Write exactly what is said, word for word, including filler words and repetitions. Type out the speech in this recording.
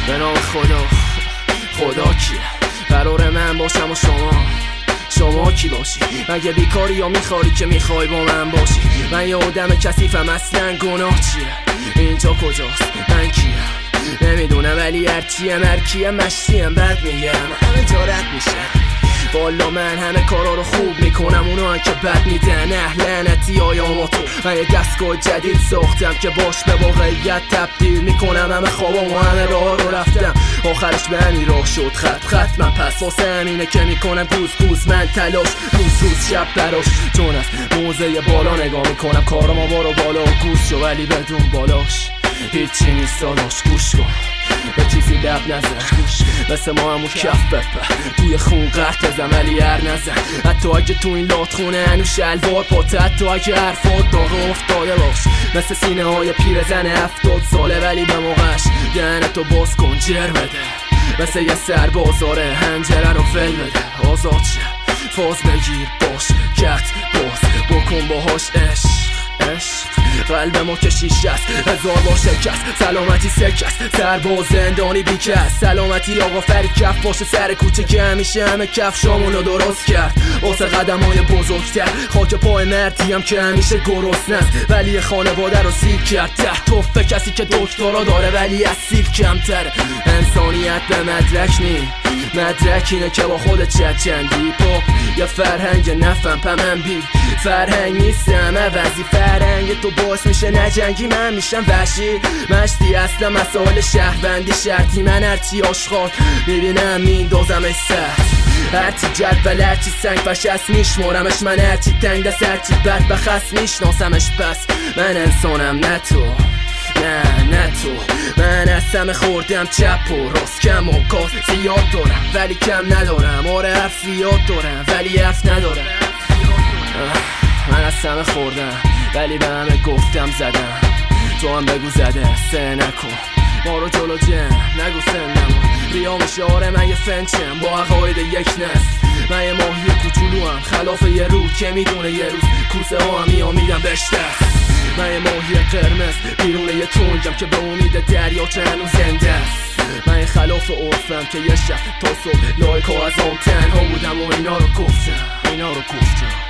به نام خدا، خدا کیه؟ قرار من باشم و شما شما کی باشی؟ مگه بیکاری یا میخواری که میخوای با من باشی؟ من یه آدم کثیفم، اصلا گناه چیه؟ اینجا کجاست؟ من کیم؟ نمیدونم ولی هرچیم هرکیم مشتیم بد میگم همه جا رد میشه. والا من همه کارا رو خوب میکنم، اونا هم که بد میدن اهلنتی آیا تو. من یه دستگاه جدید ساختم که باش به واقعیت تبدیل میکنم همه خوابم و همه راه رو رفتم، آخرش به همین راه شد خط خط. من پس واسه همینه که میکنم گوز گوز من تلاش، روز روز شب براش، چون از موزه بالا نگاه میکنم کارم آوارو بالا و گوز شو، ولی بدون بالاش هیچی نیست داداش. گوش کن به چیزی لب نزن، مثل ما همون کف بپر توی خون قرد بزن ولی هر نزن. حتی اگه تو این لاتخونه هنو شلوار پاته، حتی اگه حرفات داغ افتاده باش مثل سینه های پیرزن هفتاد ساله، ولی به موقعش دهنتو باز کن جر بده، مثل یه سربازاره هنجره رو فل بده. آزاد شه فاز بگیر باش کت باز بکن باهاش عشق عشق. قلب ما که شیشه است هزار بار شکست، سلامتی سکست سرباز زندانی بیکست. سلامتی آقا فری کف باشه سر کوچه که همیشه همه کفشامونو درست کرد واسه قدم های بزرگتر. خاک پای مردی هم که همیشه گرسنه است ولی خانواده رو سیر کرد ته توفه. کسی که دکترا داره ولی اصیل کمتره. انسانیت به مدرک نی، مدرک اینه که با خودت چت چندی پاپ یا فرهنگ نفهم پمن بی فرهنگ نیستم عوضی. فرهنگ تو باعث میشه نجنگی من میشم وحشی مشتی اصلا مسائل شهروندی شرطی. من هرچی آشغال میبینم میندازم ای سر، هرچی جدول هرچی سنگ فشست میشمارمش. من هرچی تنگ دست هرچی بد بخست میشناسمش. پس من انسانم نه تو، نه نه تو. من از همه خوردم چپ و راست، کم و کاس زیاد دارم ولی کم ندارم. آره حرف زیاد دارم ولی حرف ندارم. من از همه خوردم ولی به همه گفتم زدم. تو هم بگو زده سه نکن ما رو جلو جم نگو سندم ریا میشه. آره من یه فنچم با عقاید یک نسل. من یه ماهی کوچولو هم خلاف یه روز که میدونه یه روز کوسه ها هم میام میدم بهش دست. من یه ماهی قرمز بیرون یه تونجم که به امید دریا چه هنوز زنده است. من یه خلاف عرفم که یه شب تا صبح لایک ها از آن تنها بودم و اینا رو گفتم اینا رو گفتم